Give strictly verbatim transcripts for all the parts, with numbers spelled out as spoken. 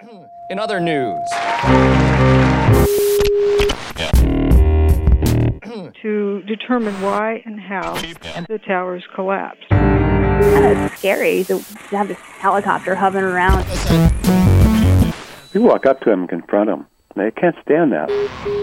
In other news, to determine why and how the towers collapsed. It's scary to have this helicopter hovering around. You walk up to them and confront them. They can't stand that.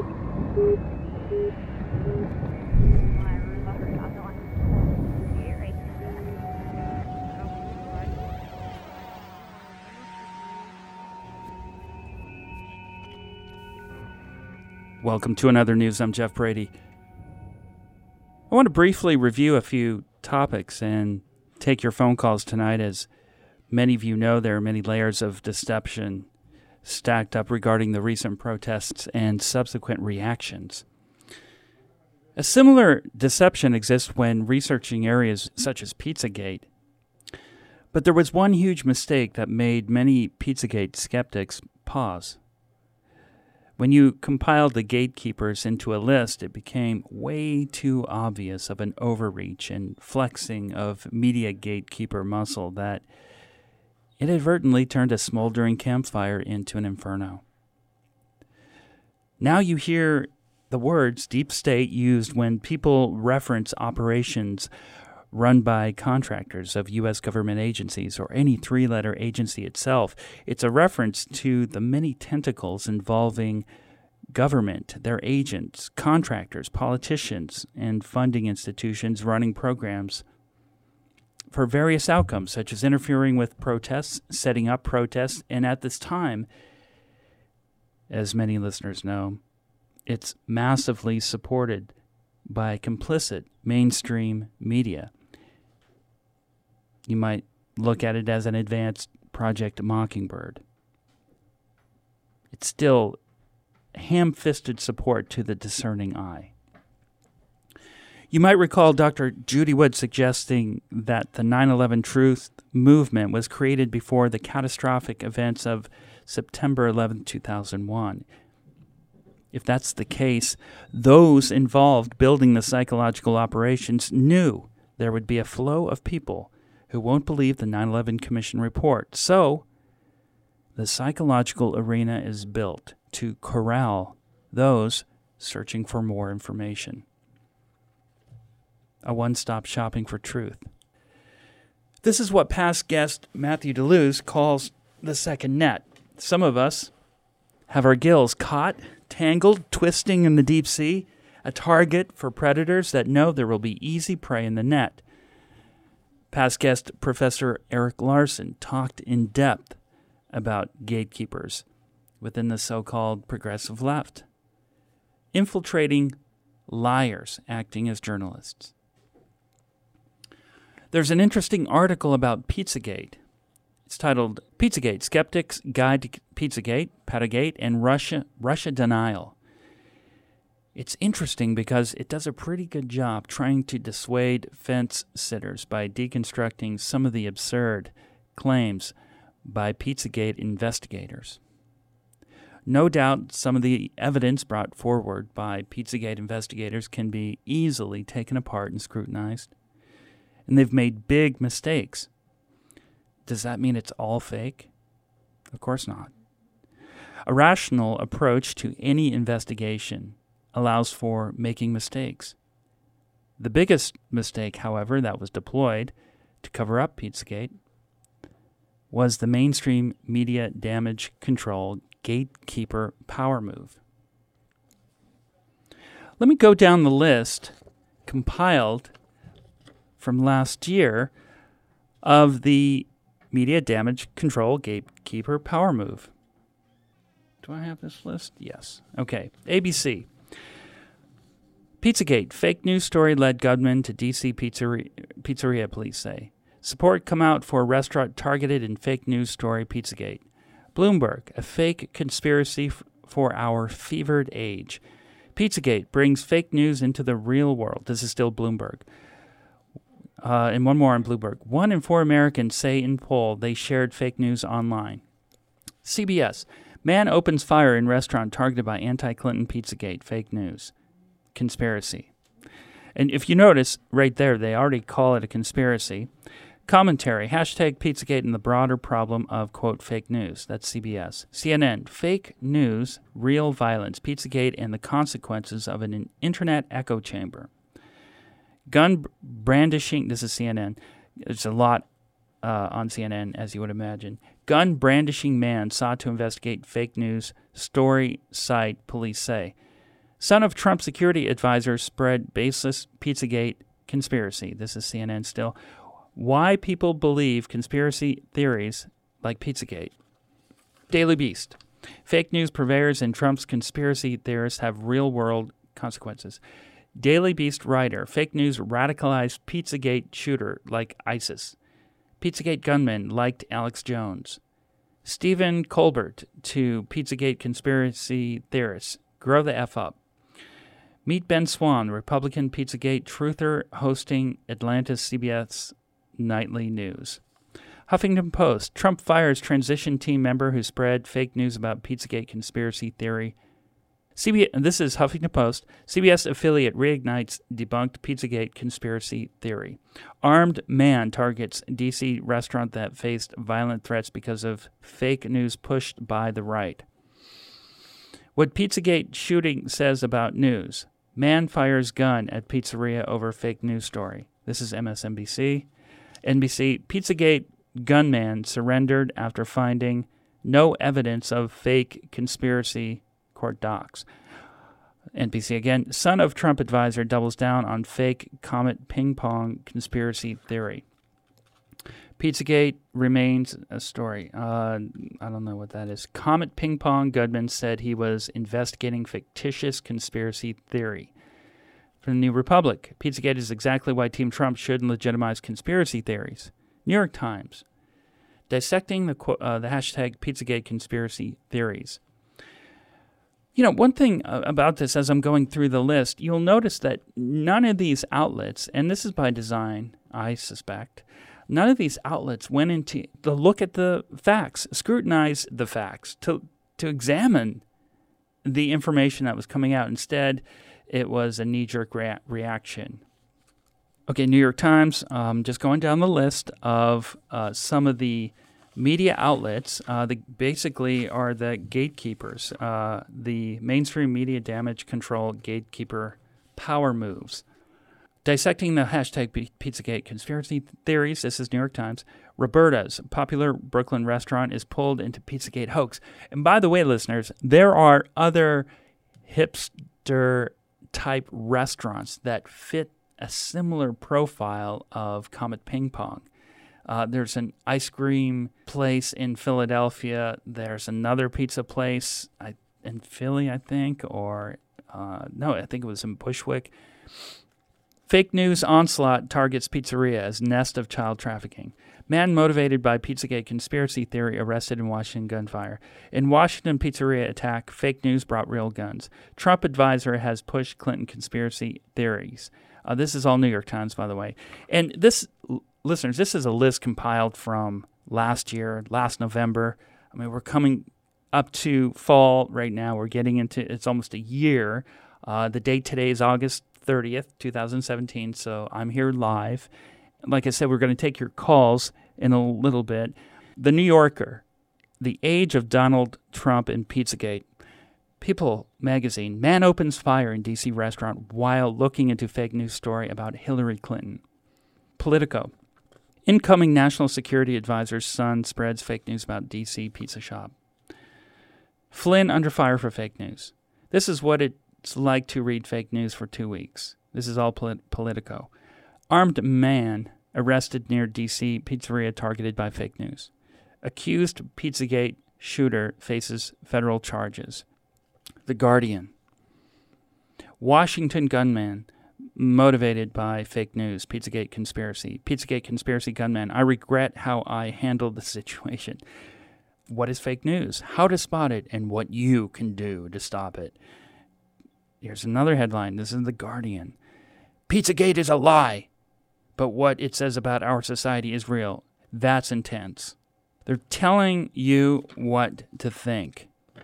Welcome to Another News. I'm Jeff Brady. I want to briefly review a few topics and take your phone calls tonight. As many of you know, there are many layers of deception stacked up regarding the recent protests and subsequent reactions. A similar deception exists when researching areas such as Pizzagate. But there was one huge mistake that made many Pizzagate skeptics pause. When you compiled the gatekeepers into a list, it became way too obvious of an overreach and flexing of media gatekeeper muscle that inadvertently turned a smoldering campfire into an inferno. Now you hear the words deep state used when people reference operations run by contractors of U S government agencies or any three-letter agency itself. It's a reference to the many tentacles involving government, their agents, contractors, politicians, and funding institutions running programs for various outcomes, such as interfering with protests, setting up protests, and at this time, as many listeners know, it's massively supported by complicit mainstream media. You might look at it as an advanced Project Mockingbird. It's still ham-fisted support to the discerning eye. You might recall Doctor Judy Wood suggesting that the nine eleven Truth movement was created before the catastrophic events of September eleventh, two thousand one. If that's the case, those involved building the psychological operations knew there would be a flow of people who won't believe the nine eleven Commission report. So, the psychological arena is built to corral those searching for more information. A one-stop shopping for truth. This is what past guest Matthew DeLuz calls the second net. Some of us have our gills caught, tangled, twisting in the deep sea, a target for predators that know there will be easy prey in the net. Past guest Professor Eric Larson talked in depth about gatekeepers within the so-called progressive left, infiltrating liars acting as journalists. There's an interesting article about Pizzagate. It's titled Pizzagate, Skeptics Guide to Pizzagate, Patagate, and Russia, Russia Denial. It's interesting because it does a pretty good job trying to dissuade fence-sitters by deconstructing some of the absurd claims by Pizzagate investigators. No doubt some of the evidence brought forward by Pizzagate investigators can be easily taken apart and scrutinized, and they've made big mistakes. Does that mean it's all fake? Of course not. A rational approach to any investigation allows for making mistakes. The biggest mistake, however, that was deployed to cover up Pizzagate was the mainstream media damage control gatekeeper power move. Let me go down the list compiled from last year of the media damage control gatekeeper power move. Do I have this list? Yes. Okay. A B C. Pizzagate. Fake news story led gunman to D C pizzeria, pizzeria, police say. Support come out for restaurant targeted in fake news story Pizzagate. Bloomberg. A fake conspiracy f- for our fevered age. Pizzagate brings fake news into the real world. This is still Bloomberg. Uh, and one more on Bloomberg. One in four Americans say in poll they shared fake news online. C B S. Man opens fire in restaurant targeted by anti-Clinton Pizzagate. Fake news. Conspiracy. And if you notice right there, they already call it a conspiracy. Commentary, hashtag Pizzagate and the broader problem of, quote, fake news. That's C B S. C N N, fake news, real violence, Pizzagate and the consequences of an internet echo chamber. Gun brandishing, this is C N N. There's a lot uh, on C N N, as you would imagine. Gun brandishing man sought to investigate fake news, story site police say. Son of Trump security advisor spread baseless Pizzagate conspiracy. This is C N N still. Why people believe conspiracy theories like Pizzagate. Daily Beast. Fake news purveyors and Trump's conspiracy theorists have real-world consequences. Daily Beast writer. Fake news radicalized Pizzagate shooter like ISIS. Pizzagate gunman liked Alex Jones. Stephen Colbert to Pizzagate conspiracy theorists. Grow the F up. Meet Ben Swann, Republican Pizzagate truther hosting Atlanta's C B S Nightly News. Huffington Post. Trump fires transition team member who spread fake news about Pizzagate conspiracy theory. C B S, this is Huffington Post. C B S affiliate reignites debunked Pizzagate conspiracy theory. Armed man targets D C restaurant that faced violent threats because of fake news pushed by the right. What Pizzagate shooting says about news. Man fires gun at pizzeria over fake news story. This is M S N B C. N B C, Pizzagate gunman surrendered after finding no evidence of fake conspiracy, court docs. N B C again, son of Trump advisor doubles down on fake Comet ping pong conspiracy theory. Pizzagate remains a story. Uh, I don't know what that is. Comet ping pong gunman said he was investigating fictitious conspiracy theory. From the New Republic, Pizzagate is exactly why Team Trump should legitimize conspiracy theories. New York Times, dissecting the uh, the hashtag Pizzagate conspiracy theories. You know, one thing about this, as I'm going through the list, you'll notice that none of these outlets, and this is by design, I suspect, none of these outlets went into to look at the facts, scrutinize the facts, to to examine the information that was coming out. Instead, it was a knee-jerk rea- reaction. Okay, New York Times, um, just going down the list of uh, some of the media outlets, uh, the, basically are the gatekeepers, uh, the mainstream media damage control gatekeeper power moves. Dissecting the hashtag Pizzagate conspiracy theories, this is New York Times. Roberta's, popular Brooklyn restaurant, is pulled into Pizzagate hoax. And by the way, listeners, there are other hipster-type restaurants that fit a similar profile of Comet Ping Pong. Uh, there's an ice cream place in Philadelphia. There's another pizza place I, in Philly, I think, or uh, no, I think it was in Bushwick. Fake news onslaught targets pizzeria as nest of child trafficking. Man motivated by Pizzagate conspiracy theory arrested in Washington gunfire. In Washington pizzeria attack, fake news brought real guns. Trump advisor has pushed Clinton conspiracy theories. Uh, this is all New York Times, by the way. And this, listeners, this is a list compiled from last year, last November. I mean, we're coming up to fall right now. We're getting into, it's almost a year. Uh, the date today is August thirtieth, twenty seventeen, so I'm here live. Like I said, we're going to take your calls in a little bit. The New Yorker, the age of Donald Trump and Pizzagate. People magazine, man opens fire in D C restaurant while looking into fake news story about Hillary Clinton. Politico, incoming national security advisor's son spreads fake news about D C pizza shop. Flynn under fire for fake news. This is what it's like to read fake news for two weeks. This is all polit- Politico. Armed man arrested near D C pizzeria targeted by fake news. Accused Pizzagate shooter faces federal charges. The Guardian. Washington gunman motivated by fake news. Pizzagate conspiracy. Pizzagate conspiracy gunman. I regret how I handled the situation. What is fake news? How to spot it and what you can do to stop it. Here's another headline. This is The Guardian. Pizzagate is a lie, but what it says about our society is real. That's intense. They're telling you what to think.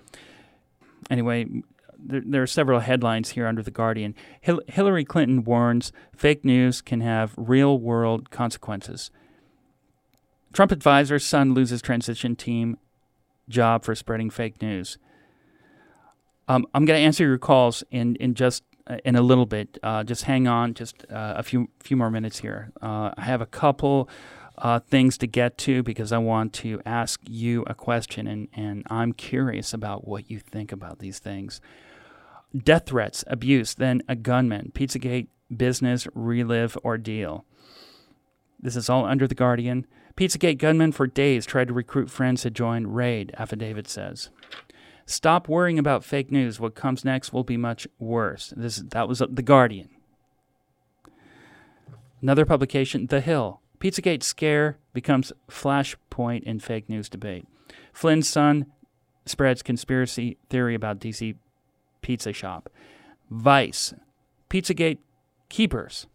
Anyway, there, there are several headlines here under The Guardian. Hil- Hillary Clinton warns fake news can have real-world consequences. Trump advisor's son loses transition team job for spreading fake news. Um, I'm going to answer your calls in, in just uh, in a little bit. Uh, just hang on, just uh, a few few more minutes here. Uh, I have a couple uh, things to get to because I want to ask you a question, and, and I'm curious about what you think about these things. Death threats, abuse, then a gunman, Pizzagate, business, relive, ordeal. This is all under The Guardian. Pizzagate gunman for days tried to recruit friends to join raid, affidavit says. Stop worrying about fake news. What comes next will be much worse. This That was The Guardian. Another publication, The Hill. Pizzagate scare becomes flashpoint in fake news debate. Flynn's son spreads conspiracy theory about D C pizza shop. Vice. Pizzagate keepers.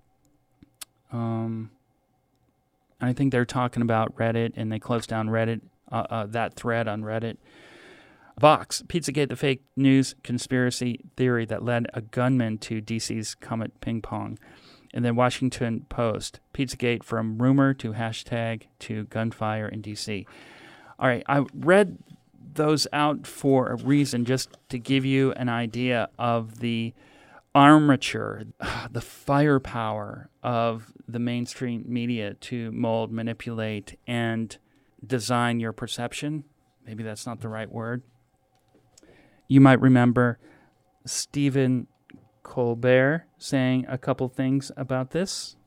Um... I think they're talking about Reddit, and they closed down Reddit, uh, uh, that thread on Reddit. Vox, Pizzagate, the fake news conspiracy theory that led a gunman to D C's Comet Ping Pong. And then Washington Post, Pizzagate from rumor to hashtag to gunfire in D C. All right, I read those out for a reason, just to give you an idea of the armature, the firepower of the mainstream media to mold, manipulate, and design your perception. Maybe that's not the right word. You might remember Stephen Colbert saying a couple things about this.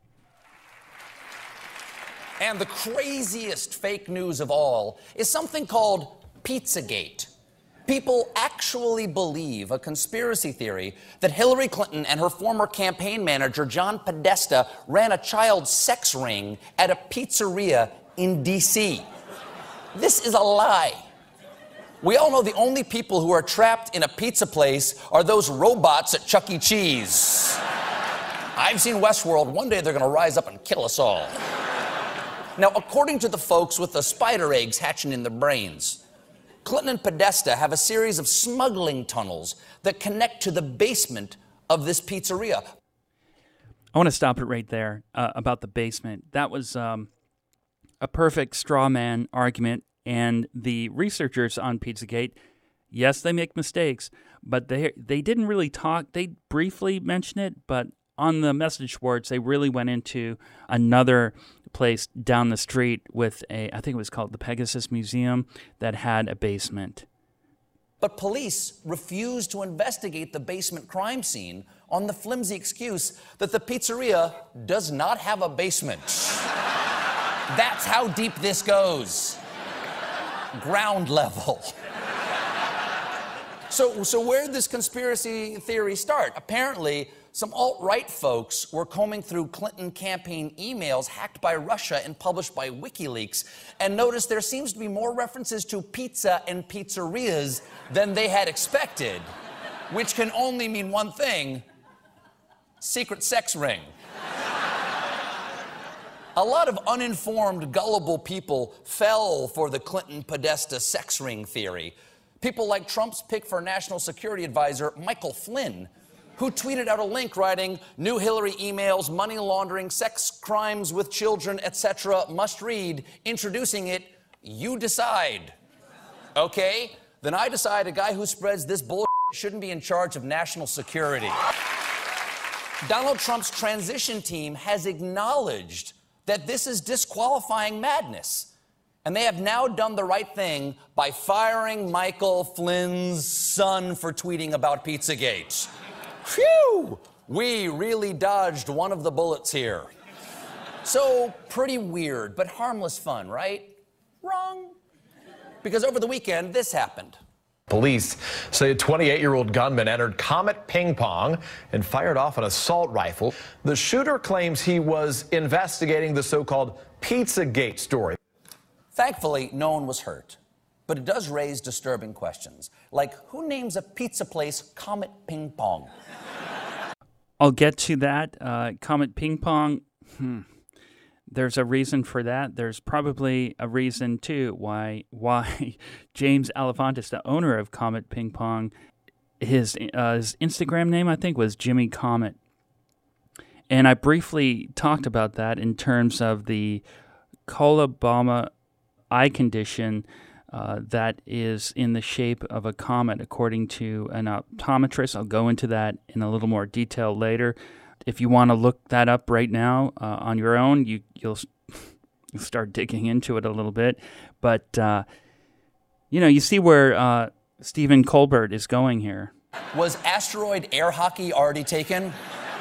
And the craziest fake news of all is something called Pizzagate. People actually believe a conspiracy theory that Hillary Clinton and her former campaign manager, John Podesta, ran a child sex ring at a pizzeria in D C. This is a lie. We all know the only people who are trapped in a pizza place are those robots at Chuck E. Cheese. I've seen Westworld. One day they're going to rise up and kill us all. Now, according to the folks with the spider eggs hatching in their brains, Clinton and Podesta have a series of smuggling tunnels that connect to the basement of this pizzeria. I want to stop it right there uh, about the basement. That was um, a perfect straw man argument, and the researchers on Pizzagate, yes, they make mistakes, but they they didn't really talk. They briefly mention it, but on the message boards, they really went into another place down the street with a, I think it was called the Pegasus Museum, that had a basement. But police refused to investigate the basement crime scene on the flimsy excuse that the pizzeria does not have a basement. That's how deep this goes. Ground level. So, so where did this conspiracy theory start? Apparently, some alt-right folks were combing through Clinton campaign emails hacked by Russia and published by WikiLeaks and noticed there seems to be more references to pizza and pizzerias than they had expected, which can only mean one thing: secret sex ring. A lot of uninformed, gullible people fell for the Clinton-Podesta sex ring theory. People like Trump's pick for National Security Advisor, Michael Flynn, who tweeted out a link writing, "New Hillary emails, money laundering, sex crimes with children, et cetera must read, introducing it, you decide." Okay, then I decide a guy who spreads this bullshit shouldn't be in charge of national security. Donald Trump's transition team has acknowledged that this is disqualifying madness. And they have now done the right thing by firing Michael Flynn's son for tweeting about Pizzagate. Phew! We really dodged one of the bullets here. So, pretty weird, but harmless fun, right? Wrong. Because over the weekend, this happened. Police say a twenty-eight-year-old gunman entered Comet Ping Pong and fired off an assault rifle. The shooter claims he was investigating the so-called Pizzagate story. Thankfully, no one was hurt. But it does raise disturbing questions, like who names a pizza place Comet Ping Pong? I'll get to that. Uh, Comet Ping Pong, hmm. There's a reason for that. There's probably a reason, too, why why James Alefantis, the owner of Comet Ping Pong, his, uh, his Instagram name, I think, was Jimmy Comet. And I briefly talked about that in terms of the coloboma eye condition uh, that is in the shape of a comet, according to an optometrist. I'll go into that in a little more detail later. If you want to look that up right now uh, on your own, you, you'll, you'll start digging into it a little bit. But, uh, you know, you see where uh, Stephen Colbert is going here. Was asteroid air hockey already taken?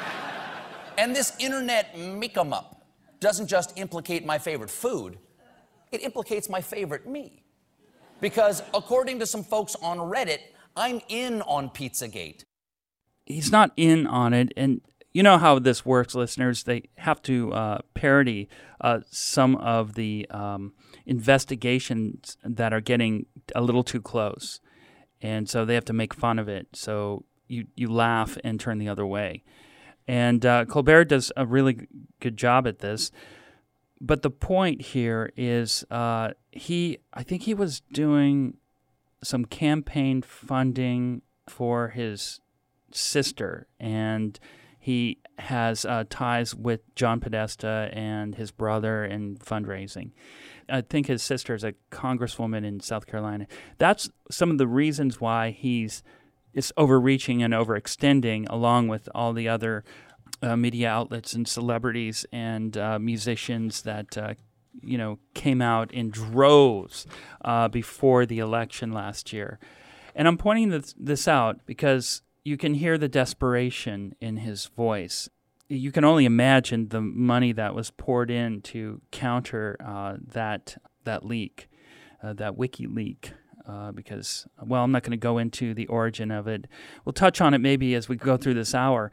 And this internet make-em-up doesn't just implicate my favorite food, it implicates my favorite me. Because according to some folks on Reddit, I'm in on Pizzagate. He's not in on it, and you know how this works, listeners. They have to uh, parody uh, some of the um, investigations that are getting a little too close. And so they have to make fun of it. So you, you laugh and turn the other way. And uh, Colbert does a really good job at this. But the point here is uh, he, I think he was doing some campaign funding for his sister. And he has uh, ties with John Podesta and his brother in fundraising. I think his sister is a congresswoman in South Carolina. That's some of the reasons why he's is overreaching and overextending, along with all the other uh, media outlets and celebrities and uh, musicians that uh, you know came out in droves uh, before the election last year. And I'm pointing this, this out because you can hear the desperation in his voice. You can only imagine the money that was poured in to counter uh, that that leak, uh, that wiki leak, uh, because, well, I'm not going to go into the origin of it. We'll touch on it maybe as we go through this hour.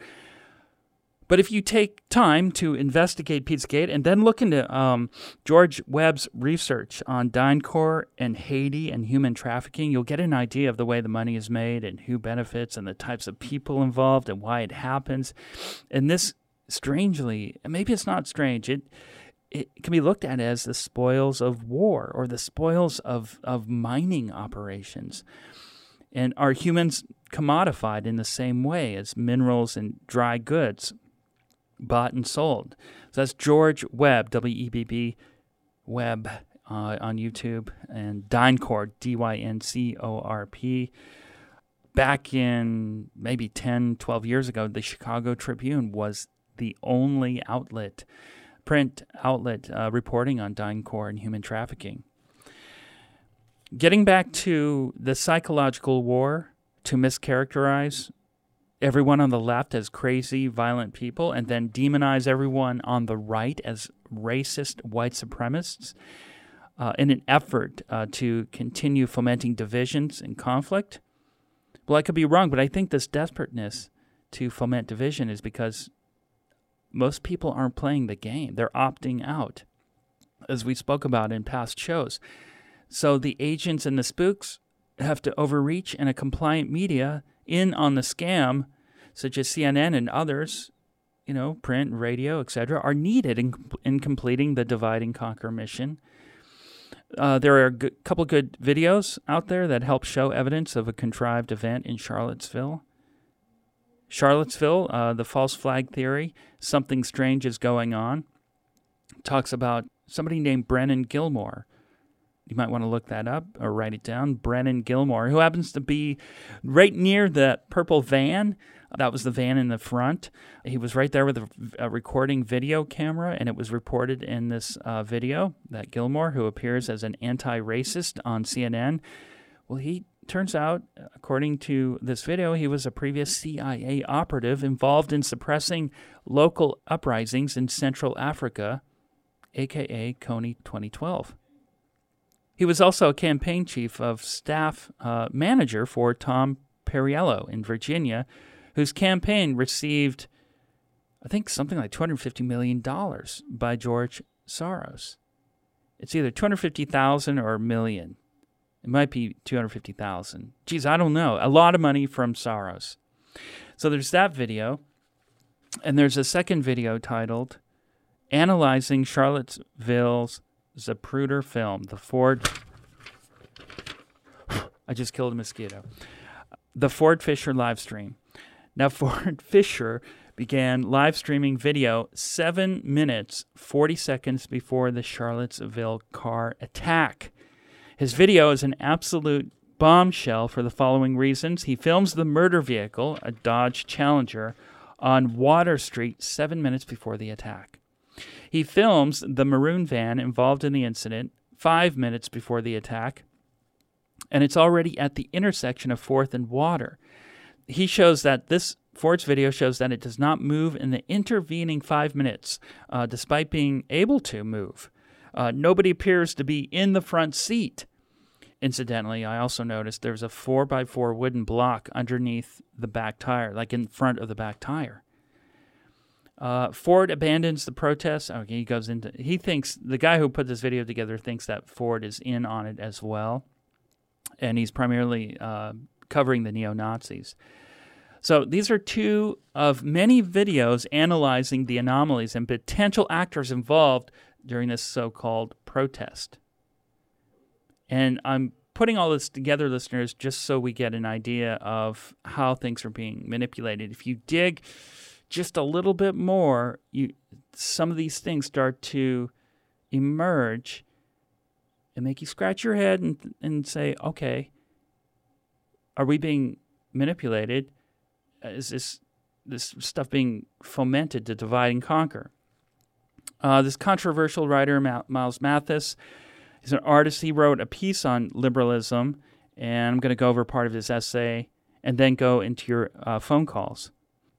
But if you take time to investigate Pizzagate and then look into um, George Webb's research on DynCorp and Haiti and human trafficking, you'll get an idea of the way the money is made and who benefits and the types of people involved and why it happens. And this, strangely, maybe it's not strange, it it can be looked at as the spoils of war or the spoils of, of mining operations. And are humans commodified in the same way as minerals and dry goods, bought and sold? So that's George Webb, W E B B, Webb uh, on YouTube, and DynCorp, D Y N C O R P. Back in maybe ten, twelve years ago, the Chicago Tribune was the only outlet, print outlet, uh, reporting on DynCorp and human trafficking. Getting back to the psychological war to mischaracterize everyone on the left as crazy, violent people, and then demonize everyone on the right as racist white supremacists uh, in an effort uh, to continue fomenting divisions and conflict. Well, I could be wrong, but I think this desperateness to foment division is because most people aren't playing the game. They're opting out, as we spoke about in past shows. So the agents and the spooks have to overreach, and a compliant media in on the scam, such as C N N and others, you know, print, radio, et cetera, are needed in, in completing the divide and conquer mission. Uh, there are a g- couple good videos out there that help show evidence of a contrived event in Charlottesville. Charlottesville, uh, the false flag theory, something strange is going on. Talks about somebody named Brennan Gilmore. You might want to look that up or write it down. Brennan Gilmore, who happens to be right near the purple van. That was the van in the front. He was right there with a, a recording video camera, and it was reported in this uh, video that Gilmore, who appears as an anti-racist on C N N, well, he turns out, according to this video, he was a previous C I A operative involved in suppressing local uprisings in Central Africa, a k a. Kony twenty twelve. He was also a campaign chief of staff uh, manager for Tom Perriello in Virginia, whose campaign received, I think, something like two hundred fifty million dollars by George Soros. It's either two hundred fifty thousand dollars or a million. It might be two hundred fifty thousand dollars. Geez, I don't know. A lot of money from Soros. So there's that video. And there's a second video titled, Analyzing Charlottesville's Zapruder Film, the Ford... I just killed a mosquito. The Ford Fisher live stream. Now, Ford Fisher began live streaming video seven minutes, forty seconds before the Charlottesville car attack. His video is an absolute bombshell for the following reasons. He films the murder vehicle, a Dodge Challenger, on Water Street seven minutes before the attack. He films the maroon van involved in the incident five minutes before the attack, and it's already at the intersection of fourth and Water. He shows that this, Ford's video shows that it does not move in the intervening five minutes, uh, despite being able to move. Uh, nobody appears to be in the front seat. Incidentally, I also noticed there's a four by four wooden block underneath the back tire, like in front of the back tire. Uh, Ford abandons the protest. Okay, he goes into, he thinks, the guy who put this video together thinks that Ford is in on it as well, and he's primarily uh, covering the neo-Nazis. So these are two of many videos analyzing the anomalies and potential actors involved during this so-called protest. And I'm putting all this together, listeners, just so we get an idea of how things are being manipulated. If you dig just a little bit more, you some of these things start to emerge and make you scratch your head and, and say, okay, are we being manipulated? Is this this stuff being fomented to divide and conquer? Uh, this controversial writer, Miles Mathis, he's an artist. He wrote a piece on liberalism, and I'm going to go over part of his essay and then go into your uh, phone calls.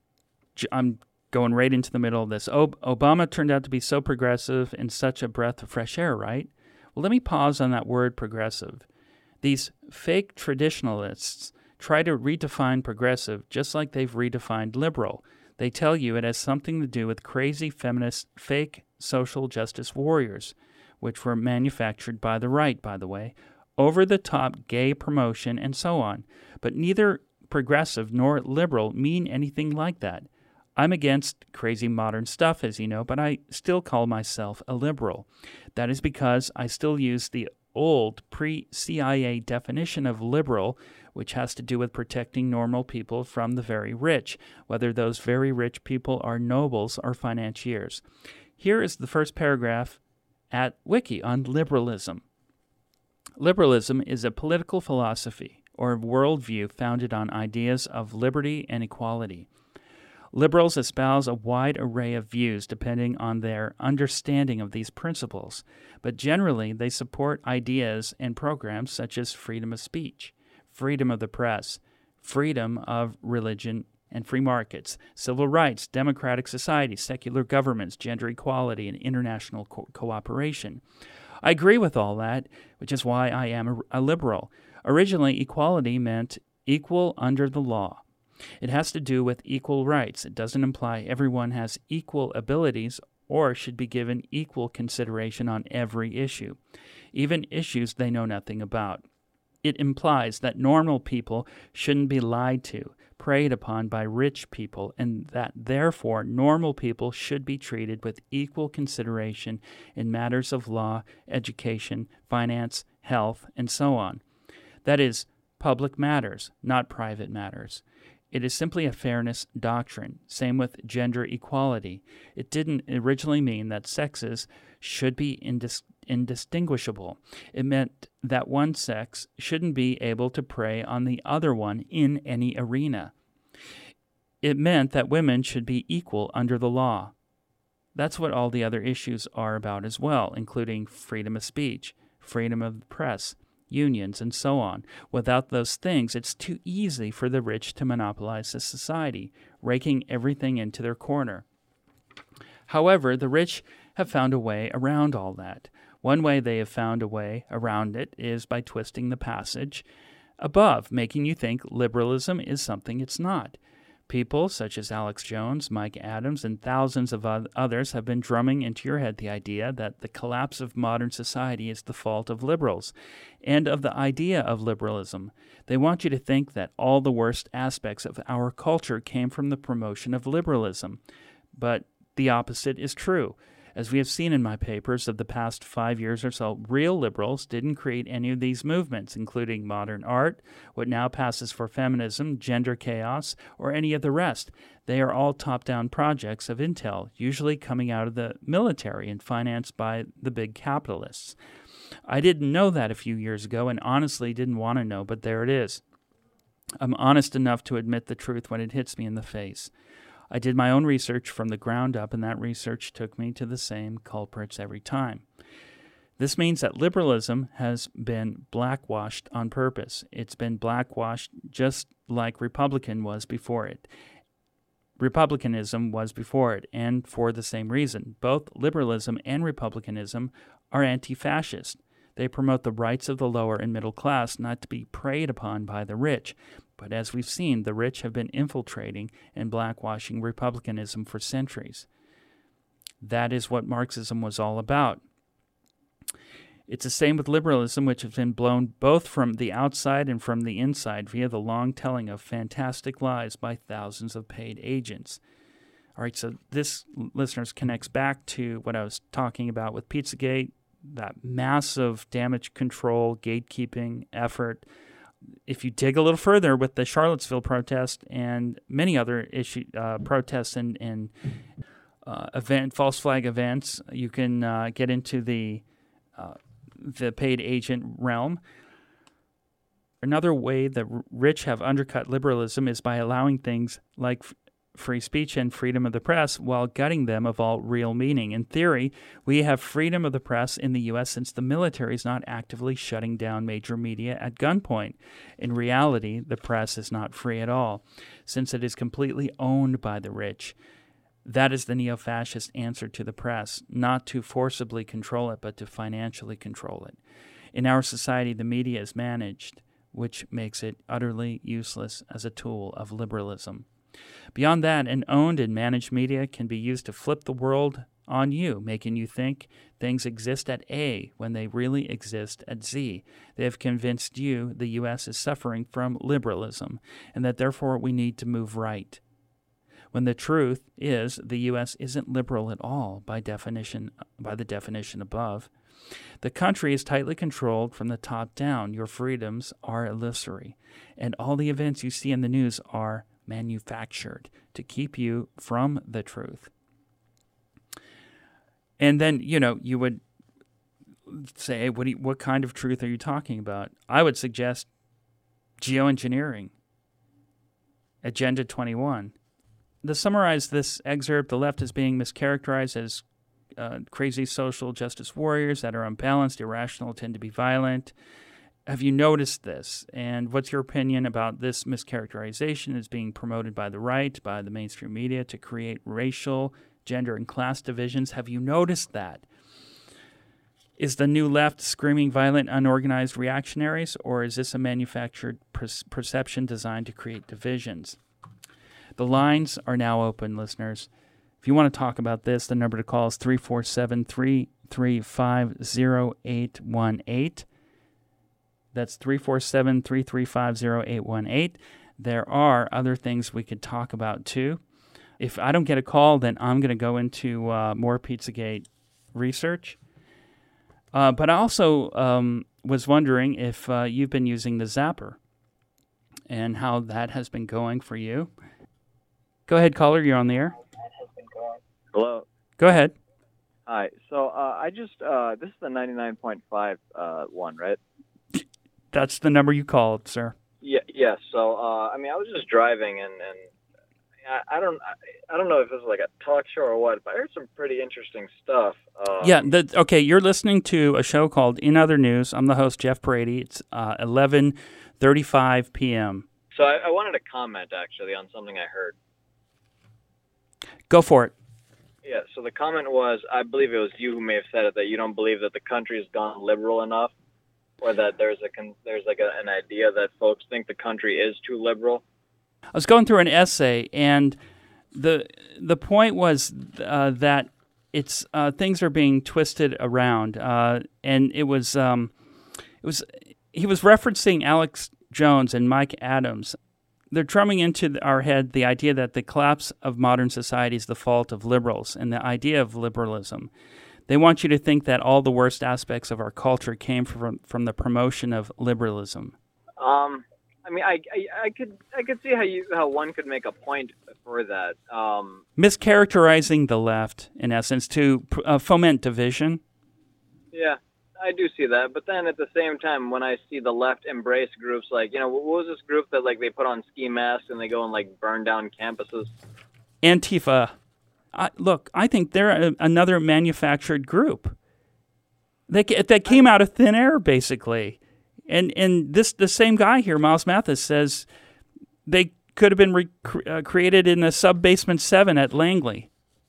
I'm going right into the middle of this. Ob- Obama turned out to be so progressive and such a breath of fresh air, right? Well, let me pause on that word progressive. These fake traditionalists try to redefine progressive just like they've redefined liberal. They tell you it has something to do with crazy feminist fake social justice warriors, which were manufactured by the right, by the way, over-the-top gay promotion and so on. But neither progressive nor liberal mean anything like that. I'm against crazy modern stuff, as you know, but I still call myself a liberal. That is because I still use the old pre-C I A definition of liberal, which has to do with protecting normal people from the very rich, whether those very rich people are nobles or financiers. Here is the first paragraph at Wiki on liberalism. Liberalism is a political philosophy or worldview founded on ideas of liberty and equality. Liberals espouse a wide array of views depending on their understanding of these principles, but generally they support ideas and programs such as freedom of speech, freedom of the press, freedom of religion and free markets, civil rights, democratic societies, secular governments, gender equality, and international co- cooperation. I agree with all that, which is why I am a, a liberal. Originally, equality meant equal under the law. It has to do with equal rights. It doesn't imply everyone has equal abilities or should be given equal consideration on every issue, even issues they know nothing about. It implies that normal people shouldn't be lied to, preyed upon by rich people, and that therefore normal people should be treated with equal consideration in matters of law, education, finance, health, and so on. That is, public matters, not private matters. It is simply a fairness doctrine. Same with gender equality. It didn't originally mean that sexes should be indis- indistinguishable. It meant that one sex shouldn't be able to prey on the other one in any arena. It meant that women should be equal under the law. That's what all the other issues are about as well, including freedom of speech, freedom of the press, unions, and so on. Without those things, it's too easy for the rich to monopolize the society, raking everything into their corner. However, the rich have found a way around all that. One way they have found a way around it is by twisting the passage above, making you think liberalism is something it's not. People such as Alex Jones, Mike Adams, and thousands of others have been drumming into your head the idea that the collapse of modern society is the fault of liberals and of the idea of liberalism. They want you to think that all the worst aspects of our culture came from the promotion of liberalism. But the opposite is true. As we have seen in my papers of the past five years or so, real liberals didn't create any of these movements, including modern art, what now passes for feminism, gender chaos, or any of the rest. They are all top-down projects of intel, usually coming out of the military and financed by the big capitalists. I didn't know that a few years ago and honestly didn't want to know, but there it is. I'm honest enough to admit the truth when it hits me in the face. I did my own research from the ground up, and that research took me to the same culprits every time. This means that liberalism has been blackwashed on purpose. It's been blackwashed just like Republican was before it. Republicanism was before it, and for the same reason. Both liberalism and republicanism are anti-fascist. They promote the rights of the lower and middle class, not to be preyed upon by the rich. But as we've seen, the rich have been infiltrating and blackwashing republicanism for centuries. That is what Marxism was all about. It's the same with liberalism, which has been blown both from the outside and from the inside via the long telling of fantastic lies by thousands of paid agents. All right, so this, listeners, connects back to what I was talking about with Pizzagate, that massive damage control, gatekeeping effort. If you dig a little further with the Charlottesville protest and many other issue uh, protests and, and uh, event false flag events, you can uh, get into the uh, the paid agent realm. Another way the rich have undercut liberalism is by allowing things like f- free speech and freedom of the press while gutting them of all real meaning. In theory, we have freedom of the press in the U S since the military is not actively shutting down major media at gunpoint. In reality, the press is not free at all, since it is completely owned by the rich. That is the neo-fascist answer to the press, not to forcibly control it, but to financially control it. In our society, the media is managed, which makes it utterly useless as a tool of liberalism. Beyond that, an owned and managed media can be used to flip the world on you, making you think things exist at A when they really exist at Z. They have convinced you the U S is suffering from liberalism and that therefore we need to move right, when the truth is the U S isn't liberal at all by definition, by the definition above. The country is tightly controlled from the top down. Your freedoms are illusory, and all the events you see in the news are manufactured to keep you from the truth. And then, you know, you would say, what, do you, what kind of truth are you talking about? I would suggest geoengineering, Agenda twenty-one. To summarize this excerpt, the left is being mischaracterized as uh, crazy social justice warriors that are unbalanced, irrational, tend to be violent. Have you noticed this? And what's your opinion about this mischaracterization as being promoted by the right, by the mainstream media to create racial, gender, and class divisions? Have you noticed that? Is the new left screaming violent, unorganized reactionaries, or is this a manufactured per- perception designed to create divisions? The lines are now open, listeners. If you want to talk about this, the number to call is three four seven, three three five, zero eight one eight. That's three four seven, three three five, zero eight one eight. There are other things we could talk about, too. If I don't get a call, then I'm going to go into uh, more Pizzagate research. Uh, but I also um, was wondering if uh, you've been using the Zapper and how that has been going for you. Go ahead, caller. You're on the air. Hello. Go ahead. Hi. So uh, I just, uh, this is the ninety-nine point five uh, one, right? That's the number you called, sir. Yeah. Yes. Yeah, so, uh, I mean, I was just driving, and, and I, I don't I, I don't know if this is like a talk show or what, but I heard some pretty interesting stuff. Um, yeah. The, okay, you're listening to a show called In Other News. I'm the host, Jeff Brady. It's uh, eleven thirty-five p.m. So I, I wanted to comment, actually, on something I heard. Go for it. Yeah, so the comment was, I believe it was you who may have said it, that you don't believe that the country has gone liberal enough, or that there's a there's like a, an idea that folks think the country is too liberal. I was going through an essay, and the the point was uh, that it's uh, things are being twisted around, uh, and it was um, it was he was referencing Alex Jones and Mike Adams. they're drumming into our head the idea that the collapse of modern society is the fault of liberals and the idea of liberalism. They want you to think that all the worst aspects of our culture came from from the promotion of liberalism. Um, I mean, I, I, I could I could see how you how one could make a point for that. Um, Mischaracterizing the left, in essence, to uh, foment division. Yeah. I do see that, but then at the same time, when I see the left embrace groups like, you know, what was this group that like they put on ski masks and they go and like burn down campuses? Antifa. I, look, I think they're a, another manufactured group. They that came out of thin air, basically, and and this the same guy here, Miles Mathis, says they could have been re- uh, created in a sub basement seven at Langley.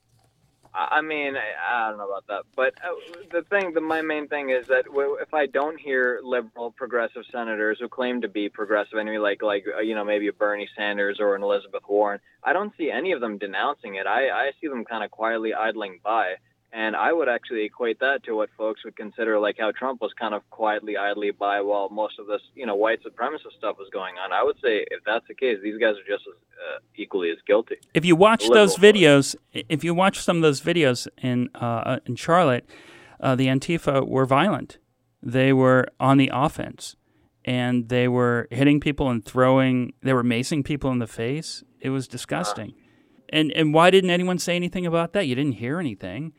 I mean, I, I don't know about that, but uh, the thing, the, my main thing is that w- if I don't hear liberal progressive senators who claim to be progressive, anyway, like like uh, you know maybe a Bernie Sanders or an Elizabeth Warren, I don't see any of them denouncing it. I, I see them kind of quietly idling by, and I would actually equate that to what folks would consider like how Trump was kind of quietly idling by while most of this you know white supremacist stuff was going on. I would say if that's the case, these guys are just as uh, equally as guilty. If you watch those videos, if you watch some of those videos in uh, in Charlotte, uh, the Antifa were violent. They were on the offense, and they were hitting people and throwing. They were macing people in the face. It was disgusting. Uh, and and why didn't anyone say anything about that? You didn't hear anything.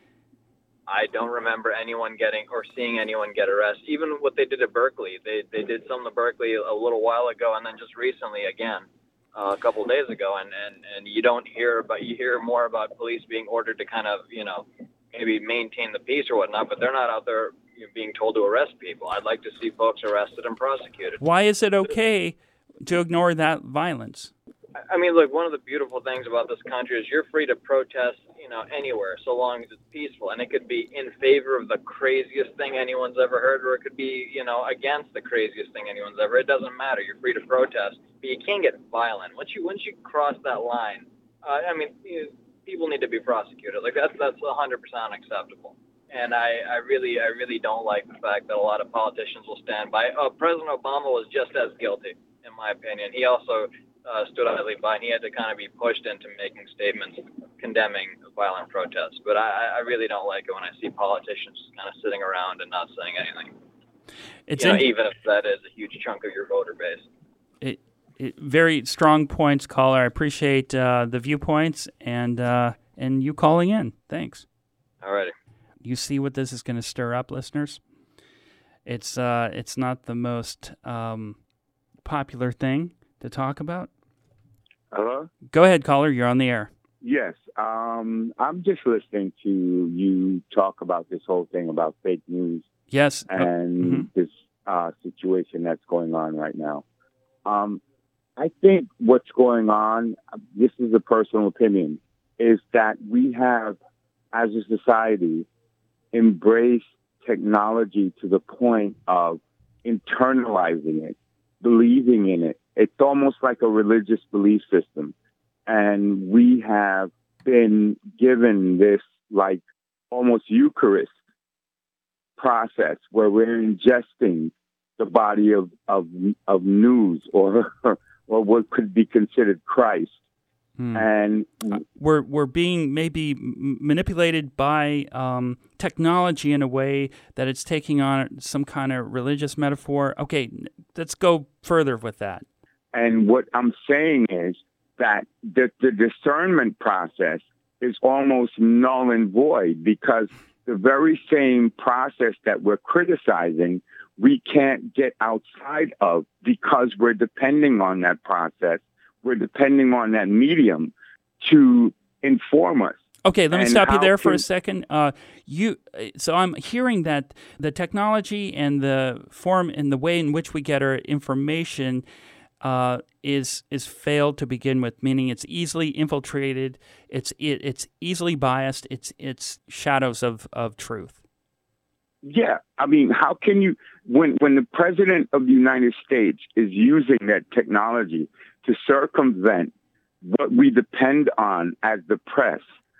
I don't remember anyone getting or seeing anyone get arrested. Even what they did at Berkeley, they they did something at Berkeley a little while ago, and then just recently again, uh, a couple of days ago. And, and, and you don't hear about you hear more about police being ordered to kind of you know maybe maintain the peace or whatnot, but they're not out there you know, being told to arrest people. I'd like to see folks arrested and prosecuted. Why is it okay to ignore that violence? I mean, look, one of the beautiful things about this country is you're free to protest, you know, anywhere, so long as it's peaceful. And it could be in favor of the craziest thing anyone's ever heard, or it could be, you know, against the craziest thing anyone's ever. It doesn't matter. You're free to protest, but you can't get violent. Once you once you cross that line, uh, I mean, you know, people need to be prosecuted. Like that's that's one hundred percent unacceptable. And I, I really, I really don't like the fact that a lot of politicians will stand by. Uh, President Obama was just as guilty, in my opinion. He also Uh, stood idly by, and he had to kind of be pushed into making statements condemning violent protests. But I, I really don't like it when I see politicians just kind of sitting around and not saying anything. It's you know, in- even if that is a huge chunk of your voter base. It, it, very strong points, caller. I appreciate uh, the viewpoints and uh, and you calling in. Thanks. All righty. You see what this is going to stir up, listeners? It's uh, it's not the most um, popular thing to talk about. Hello? Go ahead, caller. You're on the air. Yes. Um, I'm just listening to you talk about this whole thing about fake news. Yes. And uh, mm-hmm. this uh, situation that's going on right now. Um, I think what's going on, this is a personal opinion, is that we have, as a society, embraced technology to the point of internalizing it, believing in it. It's almost like a religious belief system. And we have been given this like almost Eucharist process where we're ingesting the body of, of, of news or, or what could be considered Christ. Hmm. And uh, we're we're being maybe manipulated by um, technology in a way that it's taking on some kind of religious metaphor. Okay, let's go further with that. And what I'm saying is that the, the discernment process is almost null and void because the very same process that we're criticizing, we can't get outside of because we're depending on that process. We're depending on that medium to inform us. Okay, let me and stop you there to, for a second. Uh, you, so I'm hearing that the technology and the form and the way in which we get our information uh, is is failed to begin with, meaning it's easily infiltrated, it's it, it's easily biased, it's it's shadows of, of truth. Yeah, I mean, how can you when when the president of the United States is using that technology to circumvent what we depend on as the press,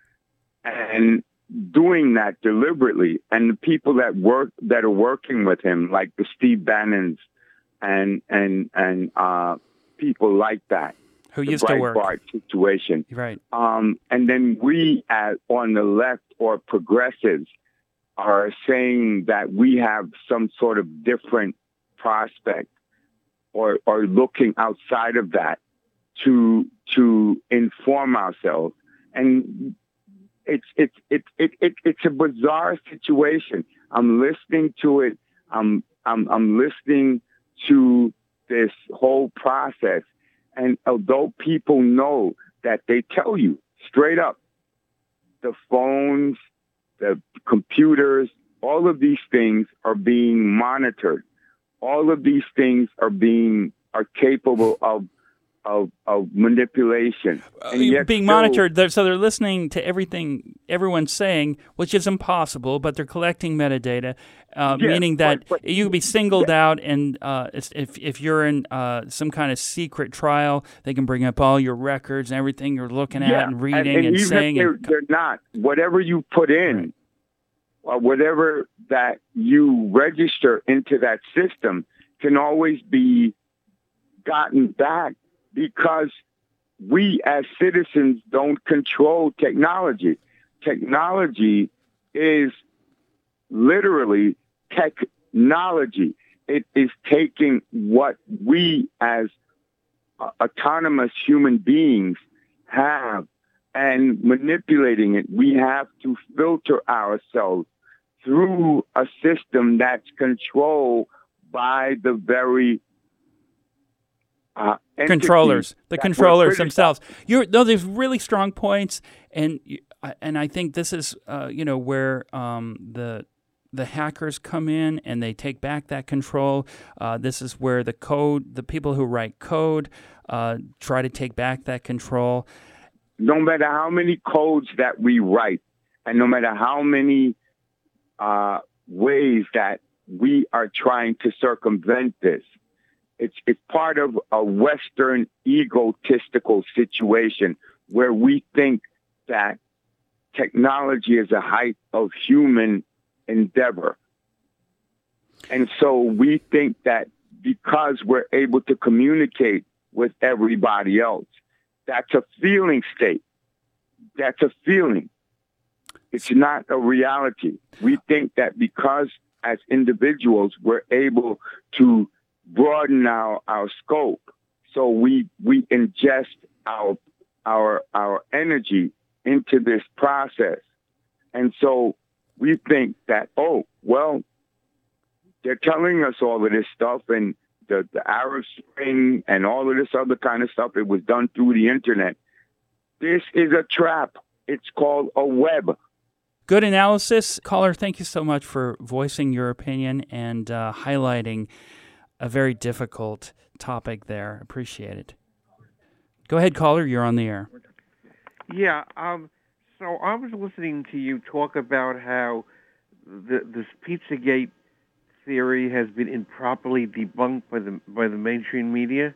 and doing that deliberately, and the people that work that are working with him, like the Steve Bannons and and and uh, people like that, Who the used to work. Breitbart situation. Right. Um, and then we, as on the left or progressives, are saying that we have some sort of different prospect, or or looking outside of that to to inform ourselves. And it's it's it's it, it, it's a bizarre situation. I'm listening to it. I'm I'm I'm listening to this whole process. And although people know that, they tell you straight up, the phones, the computers, all of these things are being monitored. All of these things are being are capable of of of manipulation. And yet being still, monitored. They're, so they're listening to everything everyone's saying, which is impossible, but they're collecting metadata, uh, Yes, meaning that but- but- you can be singled out, and uh, if if you're in uh, some kind of secret trial, they can bring up all your records and everything you're looking at yeah, and reading and, and, and even saying. if they're, And, they're not, whatever you put in, or whatever that you register into that system can always be gotten back, because we as citizens don't control technology. Technology is literally technology. It is taking what we as uh, autonomous human beings have and manipulating it. We have to filter ourselves through a system that's controlled by the very uh, controllers, the that controllers we're themselves. You're no, there's really strong points, and you- I- and I think this is uh, you know where um, the the hackers come in and they take back that control. Uh, this is where the code, the people who write code, uh, try to take back that control. No matter how many codes that we write, and no matter how many uh, ways that we are trying to circumvent this, it's it's part of a Western egotistical situation where we think that technology is a height of human endeavor. And so we think that because we're able to communicate with everybody else, that's a feeling state. That's a feeling. It's not a reality. We think that because as individuals, we're able to broaden our, our scope. So we we ingest our our our energy into this process. And so we think that, oh, well, they're telling us all of this stuff, and the, the Arab Spring and all of this other kind of stuff, it was done through the internet. This is a trap. It's called a web. Good analysis. Caller, thank you so much for voicing your opinion and uh, highlighting a very difficult topic there. Appreciate it. Go ahead, caller. You're on the air. Yeah. Um, so I was listening to you talk about how the, this Pizzagate theory has been improperly debunked by the by the mainstream media.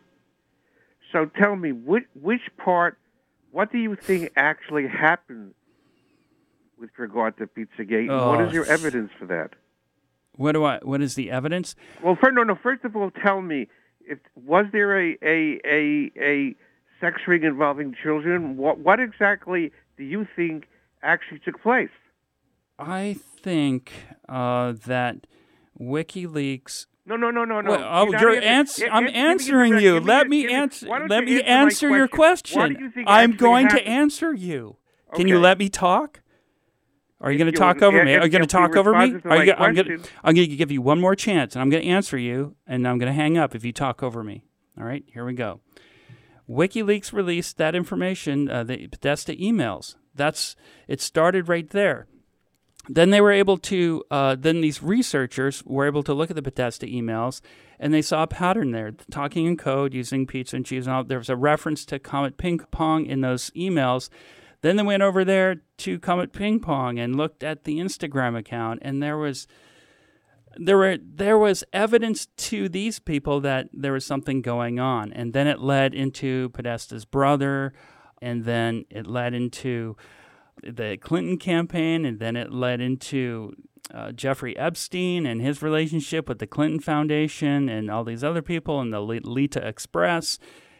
So tell me, which, which part, what do you think actually happened with regard to Pizzagate? Oh. What is your evidence for that? What do I? What is the evidence? Well, first, no, no. First of all, tell me, if was there a a a, a sex ring involving children? What what exactly do you think actually took place? I think uh, that WikiLeaks. No, no, no, no, no. Well, oh, You're you're not ans- answer- I'm give me- answering give me- you. give me- Let give me me- answer. why don't Let you me answer my answer your question. What do you think I'm actually going happened? to answer you. Can you Okay. let me talk? Are you If going to you- talk over if- me? Are you if going to you talk over me? responded to Are you? my go- I'm going to. question- I'm going to give you one more chance, and I'm going to answer you, and I'm going to hang up if you talk over me. All right, here we go. WikiLeaks released that information, uh, the Podesta emails. That's it. Started right there. Then they were able to. Uh, then these researchers were able to look at the Podesta emails, and they saw a pattern there. Talking in code, using pizza and cheese, and all. There was a reference to Comet Ping Pong in those emails. Then they went over there to Comet Ping Pong and looked at the Instagram account, and there was there were there was evidence to these people that there was something going on. And then it led into Podesta's brother, and then it led into the Clinton campaign, and then it led into uh, Jeffrey Epstein and his relationship with the Clinton Foundation and all these other people and the Lolita Express.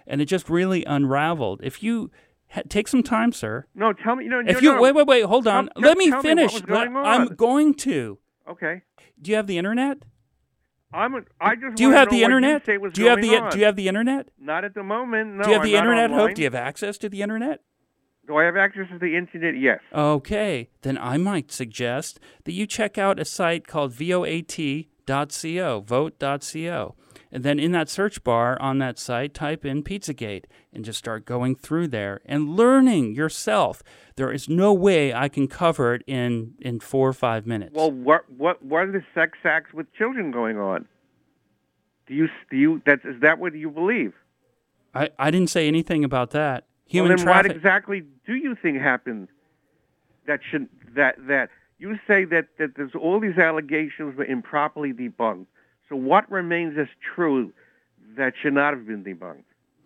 and it just really unraveled. If you ha- take some time, sir. No, tell me. You know, If no, you no. wait, wait, wait, hold on. Tell- Let me tell me finish. what was going Let- on. I'm going to. Okay. Do you have the internet? I'm. A, I just. Do you wanna have know the what internet? You say was Do you have going the on. Do you have the internet? Not at the moment. No. Do you have I'm the not internet, online. Hope? Do you have access to the internet? Do I have access to the internet? Yes. Okay, then I might suggest that you check out a site called voat dot co, vote dot co. And then in that search bar on that site, type in Pizzagate and just start going through there and learning yourself. There is no way I can cover it in, in four or five minutes. Well, what what what are the sex acts with children going on? Do you do you that is that what you believe? I, I didn't say anything about that. Human well, then traffic. what exactly do you think happened? That should that that you say that, that there's all these allegations were improperly debunked. So what remains as true that should not have been debunked?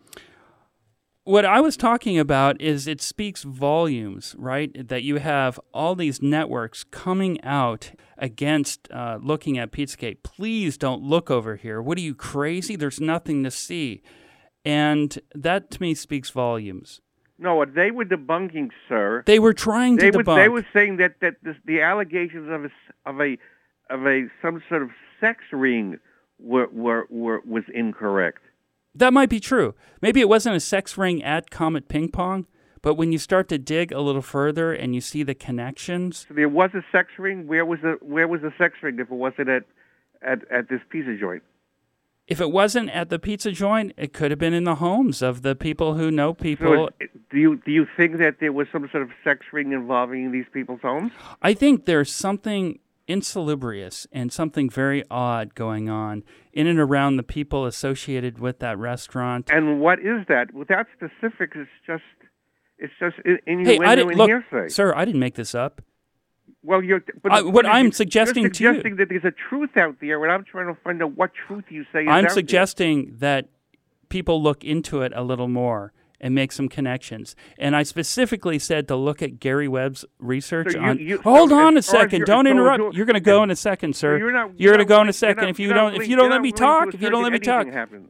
What I was talking about is it speaks volumes, right? That you have all these networks coming out against uh, looking at Pizzagate. Please don't look over here. What are you, crazy? There's nothing to see. And that to me speaks volumes. No, what they were debunking, sir. They were trying to they debunk. Were, they were saying that that this, the allegations of a of a of a some sort of sex ring were were, were was incorrect. That might be true. Maybe it wasn't a sex ring at Comet Ping Pong, but when you start to dig a little further and you see the connections. So there was a sex ring. Where was the where was the sex ring if it wasn't at at, at this pizza joint? If it wasn't at the pizza joint, it could have been in the homes of the people who know people. So do you do you think that there was some sort of sex ring involving these people's homes? I think there's something insalubrious and something very odd going on in and around the people associated with that restaurant. And what is that? Without specifics, it's just it's just innuendo hey, I didn't, and look, hearsay. Sir, I didn't make this up. Well, you're, but, I, what but I'm you're, suggesting you're to you, suggesting that there's a truth out there, and I'm trying to find out what truth you say is I'm out suggesting that people look into it a little more and make some connections. And I specifically said to look at Gary Webb's research So you- on. you- Hold so on a as far as second! you're- Don't so interrupt. you're- You're going to go in a second, sir. you're not- You're you're going to not go in willing- a second you're not- if you you're don't. not If willing- you don't you're let not me willing to talk. If you assert don't that let me talk. anything happened.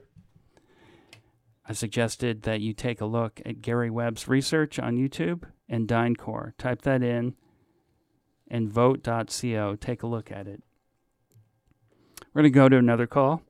I suggested that you take a look at Gary Webb's research on YouTube and DynCorp. Type that in and vote dot co. Take a look at it. We're going to go to another call.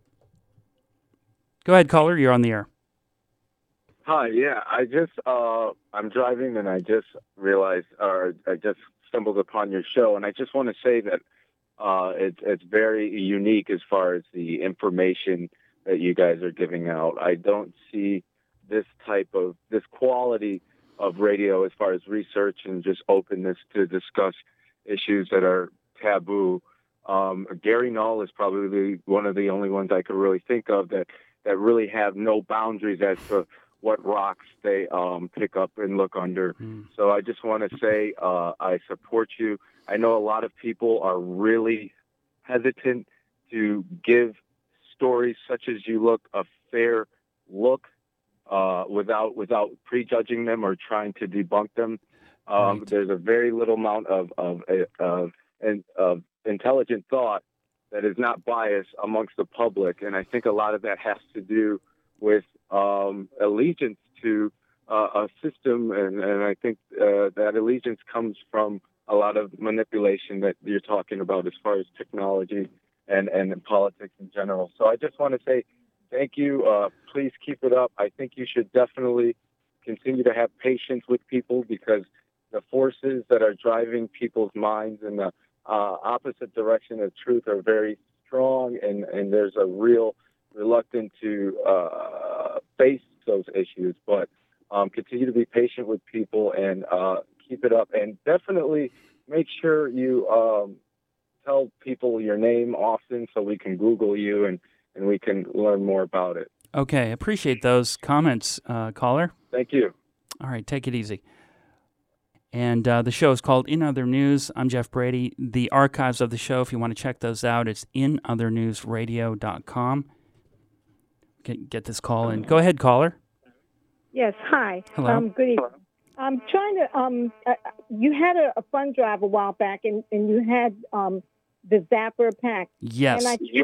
Go ahead, caller. You're on the air. Hi, yeah, I just, uh, I'm driving and I just realized, or I just stumbled upon your show, and I just want to say that uh, it's, it's very unique as far as the information that you guys are giving out. I don't see this type of, this quality of radio as far as research and just openness to discuss issues that are taboo. Um, Gary Null is probably one of the only ones I could really think of that, that really have no boundaries as to what rocks they um, pick up and look under. Mm. So I just want to say uh, I support you. I know a lot of people are really hesitant to give stories such as you look a fair look uh, without without prejudging them or trying to debunk them. Um, right. There's a very little amount of of, of, of intelligent thought that is not biased amongst the public, and I think a lot of that has to do with um, allegiance to uh, a system, and, and I think uh, that allegiance comes from a lot of manipulation that you're talking about as far as technology and, and politics in general. So I just want to say thank you. Uh, please keep it up. I think you should definitely continue to have patience with people because the forces that are driving people's minds in the uh, opposite direction of truth are very strong, and, and there's a real reluctant to uh, face those issues, but um, continue to be patient with people and uh, keep it up. And definitely make sure you um, tell people your name often so we can Google you and, and we can learn more about it. Okay, appreciate those comments, uh, caller. Thank you. All right, take it easy. And uh, the show is called In Other News. I'm Jeff Brady. The archives of the show, if you want to check those out, it's in other news radio dot com. Get, get this call in. Go ahead, caller. Yes, hi. Hello. Um, good evening. I'm trying to, um, uh, you had a, a fund drive a while back, and, and you had um, the Zapper pack. Yes. And I,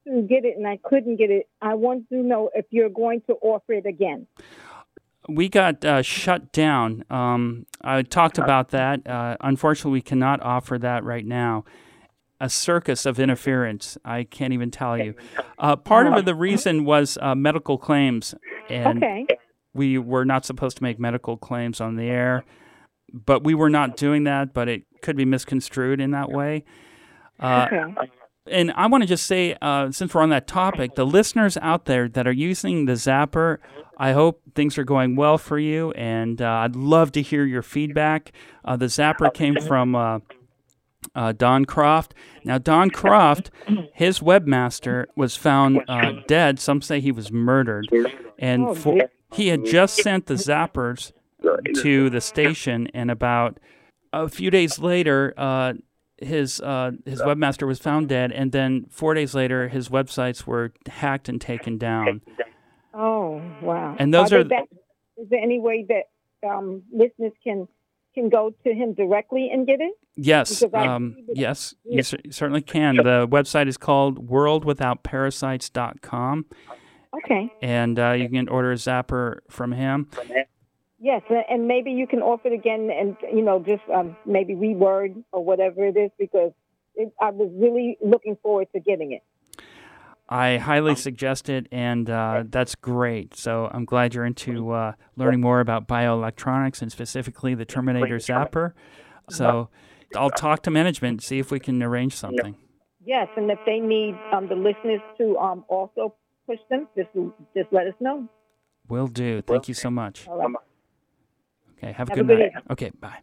to get it and I couldn't get it. I want to know if you're going to offer it again. We got uh, shut down. Um, I talked about that. Uh, unfortunately, we cannot offer that right now. A circus of interference. I can't even tell you. Uh, part of the reason was uh, medical claims, and Okay. we were not supposed to make medical claims on the air, but we were not doing that, but it could be misconstrued in that way. Uh, Okay. And I want to just say, uh, since we're on that topic, the listeners out there that are using the Zapper, I hope things are going well for you, and uh, I'd love to hear your feedback. Uh, the Zapper came from uh, uh, Don Croft. Now, Don Croft, his webmaster, was found uh, dead. Some say he was murdered, and for, he had just sent the Zappers to the station, and about a few days later, uh, his uh, his webmaster was found dead, and then four days later, his websites were hacked and taken down. Oh, wow. And those are, are they back- is there any way that um, listeners can can go to him directly and get it? Yes, Because I um, see that- yes, you cer- certainly can. The website is called world without parasites dot com, Okay. and uh, you can order a Zapper from him. Yes, a- and maybe you can offer it again and, you know, just um, maybe reword or whatever it is, because it, I was really looking forward to getting it. I highly suggest it, and uh, that's great. So I'm glad you're into uh, learning more about bioelectronics and specifically the Terminator Zapper. So I'll talk to management, see if we can arrange something. Yes, and if they need um, the listeners to um, also push them, just just let us know. Will do. Thank you so much. All right. Okay, have a Have good a good night. evening. Okay, bye.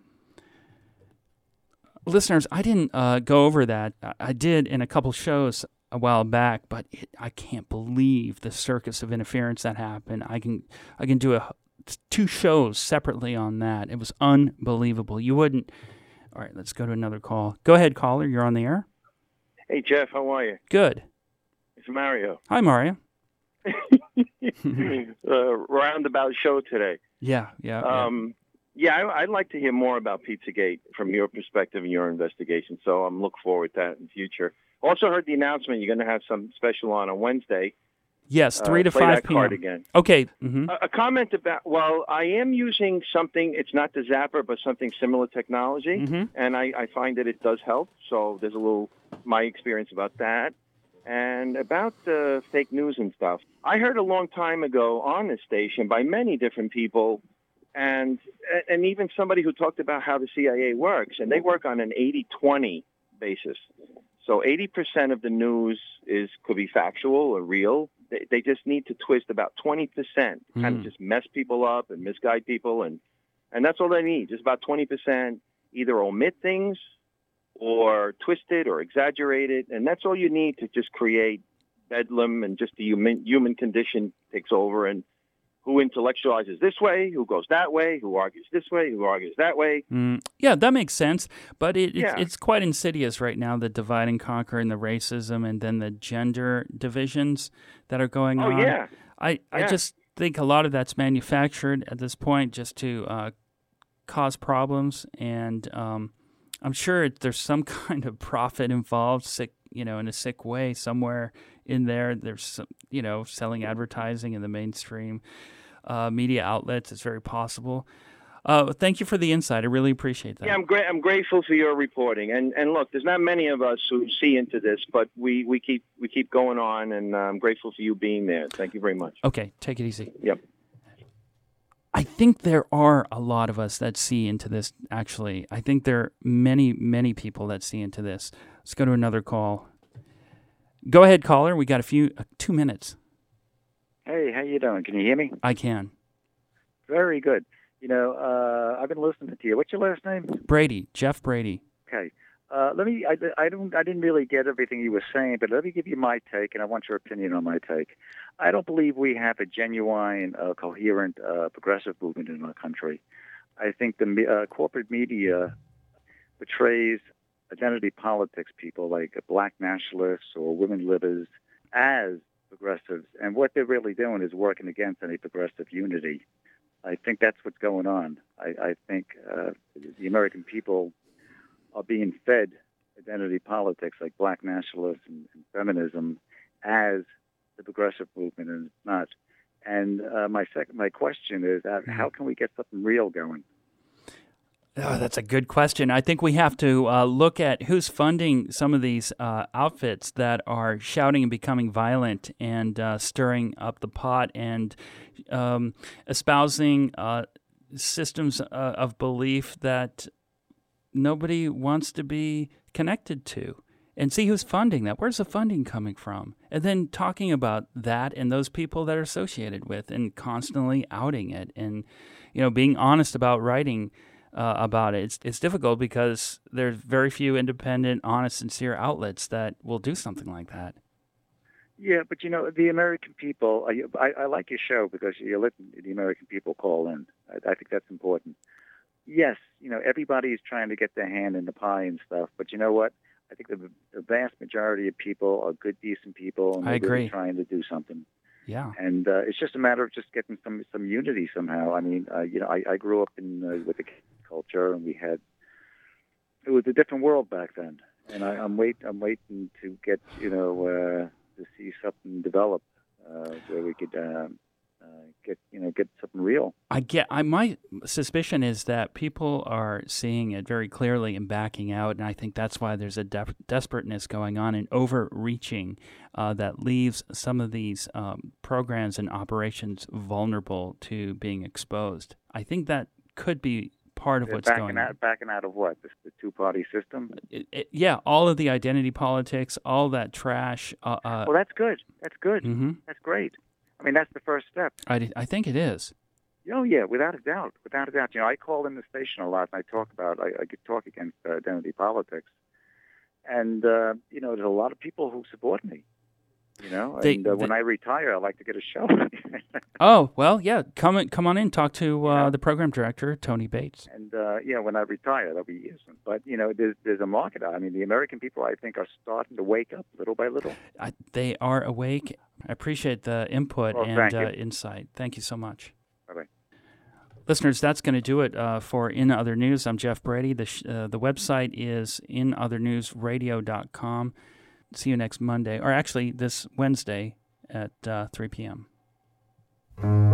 Listeners, I didn't uh, go over that. I- I did in a couple shows a while back, but it, I can't believe the circus of interference that happened. I can I can do a two shows separately on that. It was unbelievable. You wouldn't. All right, let's go to another call. Go ahead, caller. You're on the air. Hey, Jeff, how are you? Good. It's Mario. Hi, Mario. uh, roundabout show today. Yeah, yeah. yeah. Um, yeah, I, I'd like to hear more about Pizzagate from your perspective and your investigation. So I'm looking forward to that in the future. Also heard the announcement you're going to have some special on on Wednesday. Yes, three uh, to play five that p.m. card again. Okay. Mm-hmm. A, a comment about, well, I am using something, it's not the Zapper, but something similar technology, Mm-hmm. and I, I find that it does help. So there's a little, my experience about that. And about uh, fake news and stuff. I heard a long time ago on this station by many different people, and and even somebody who talked about how the C I A works, and they work on an eighty twenty basis. So eighty percent of the news is could be factual or real. They, they just need to twist about twenty percent, kind of Mm. just mess people up and misguide people, and and that's all they need. Just about twenty percent either omit things or twist it or exaggerate it, and that's all you need to just create bedlam, and just the human human condition takes over, and who intellectualizes this way, who goes that way, who argues this way, who argues that way. Mm, yeah, that makes sense. But it, Yeah. it's, it's quite insidious right now, the divide and conquer and the racism and then the gender divisions that are going Oh, on. yeah. I, I Yeah. just think a lot of that's manufactured at this point just to uh, cause problems. And um, I'm sure it, there's some kind of profit involved, sick, you know, in a sick way somewhere in there. There's some, you know, selling advertising in the mainstream uh, media outlets. It's very possible. Uh, thank you for the insight. I really appreciate that. Yeah, I'm great. I'm grateful for your reporting. And and look, there's not many of us who see into this, but we, we keep we keep going on, and uh, I'm grateful for you being there. Thank you very much. Okay, take it easy. Yep. I think there are a lot of us that see into this, actually. I think there are many, many people that see into this. Let's go to another call. Go ahead, caller. We got a few, uh, two minutes. Hey, how you doing? Can you hear me? I can. Very good. You know, uh, I've been listening to you. What's your last name? Brady, Jeff Brady. Okay. Uh, let me. I, I don't. I didn't really get everything you were saying, but let me give you my take, and I want your opinion on my take. I don't believe we have a genuine, uh, coherent, uh, progressive movement in our country. I think the me- uh, corporate media portrays identity politics people like black nationalists or women livers as progressives, and what they're really doing is working against any progressive unity. I think that's what's going on. I, I think uh, the American people are being fed identity politics like black nationalists and, and feminism, as the progressive movement, and it's not. And uh, my second, my question is, uh, how can we get something real going? Oh, that's a good question. I think we have to uh, look at who's funding some of these uh, outfits that are shouting and becoming violent and uh, stirring up the pot and um, espousing uh, systems uh, of belief that nobody wants to be connected to. And see who's funding that. Where's the funding coming from? And then talking about that and those people that are associated with, and constantly outing it, and you know, being honest about writing uh, about it. It's it's difficult because there's very few independent, honest, sincere outlets that will do something like that. Yeah, but you know, the American people. I, I, I like your show because you let the American people call in. I, I think that's important. Yes, you know, everybody's trying to get their hand in the pie and stuff, but you know what? I think the, the vast majority of people are good, decent people, and I they're agree. really trying to do something. Yeah. And uh, it's just a matter of just getting some some unity somehow. I mean, uh, you know, I, I grew up in uh, with the culture, and we had it was a different world back then. And I, I'm wait I'm waiting to get you know uh, to see something develop uh, where we could uh, uh, get you know get something real. I get. I my suspicion is that people are seeing it very clearly and backing out, and I think that's why there's a de- desperateness going on and overreaching uh, that leaves some of these um, programs and operations vulnerable to being exposed. I think that could be part of They're what's backing going out, on. Backing out of what? The, the two-party system? It, it, yeah, all of the identity politics, all that trash. Uh, uh, well, that's good. That's good. Mm-hmm. That's great. I mean, that's the first step. I, I think it is. Oh, yeah, without a doubt. Without a doubt. You know, I call in the station a lot, and I talk about, I, I could talk against uh, identity politics. And, uh, you know, there's a lot of people who support me, you know. They, and uh, they, when I retire, I'd like to get a show. Oh, well, yeah, come, in, come on in, talk to uh, yeah. the program director, Tony Bates. And, uh, yeah, when I retire, that'll be awesome. But, you know, there's, there's a market. I mean, the American people, I think, are starting to wake up little by little. I, they are awake. I appreciate the input well, and uh, you. insight. Thank you so much. Bye-bye. Listeners, that's going to do it uh, for In Other News. I'm Jeff Brady. The, sh- uh, the website is in other news radio dot com. See you next Monday, or actually this Wednesday at uh, three p.m.